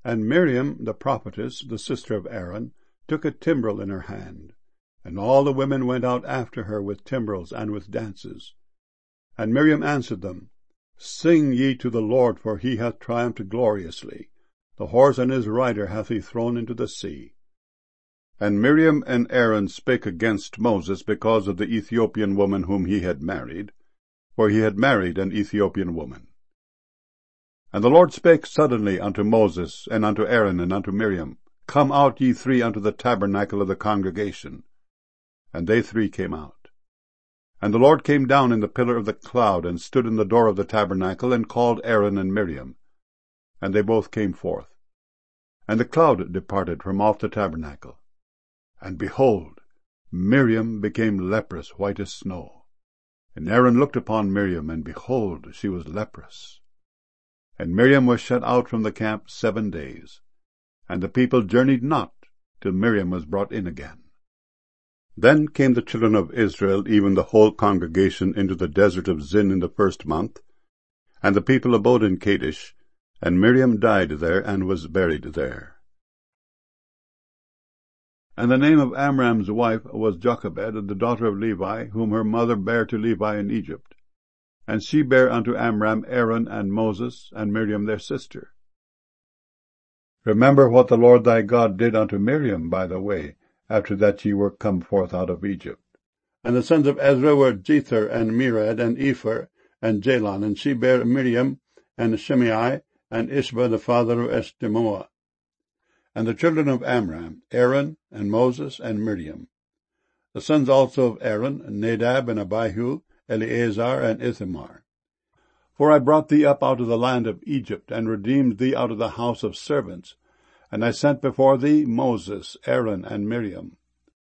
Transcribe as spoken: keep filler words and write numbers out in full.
And Miriam the prophetess, the sister of Aaron, took a timbrel in her hand, and all the women went out after her with timbrels and with dances. And Miriam answered them, Sing ye to the Lord, for he hath triumphed gloriously. The horse and his rider hath he thrown into the sea. And Miriam and Aaron spake against Moses because of the Ethiopian woman whom he had married, for he had married an Ethiopian woman. And the Lord spake suddenly unto Moses, and unto Aaron, and unto Miriam, Come out ye three unto the tabernacle of the congregation. And they three came out. And the Lord came down in the pillar of the cloud, and stood in the door of the tabernacle, and called Aaron and Miriam. And they both came forth. And the cloud departed from off the tabernacle. And behold, Miriam became leprous, white as snow. And Aaron looked upon Miriam, and behold, she was leprous. And Miriam was shut out from the camp seven days. And the people journeyed not till Miriam was brought in again. Then came the children of Israel, even the whole congregation, into the desert of Zin in the first month. And the people abode in Kadesh, and Miriam died there, and was buried there. And the name of Amram's wife was Jochebed, the daughter of Levi, whom her mother bare to Levi in Egypt. And she bare unto Amram Aaron and Moses, and Miriam their sister. Remember what the Lord thy God did unto Miriam by the way, after that ye were come forth out of Egypt. And the sons of Ezra were Jether, and Mered, and Epher, and Jalon, and she bare Miriam, and Shimei, and Ishba the father of Eshtemoa. And the children of Amram, Aaron, and Moses, and Miriam. The sons also of Aaron, Nadab, and Abihu, Eleazar, and Ithamar. For I brought thee up out of the land of Egypt, and redeemed thee out of the house of servants. And I sent before thee Moses, Aaron, and Miriam.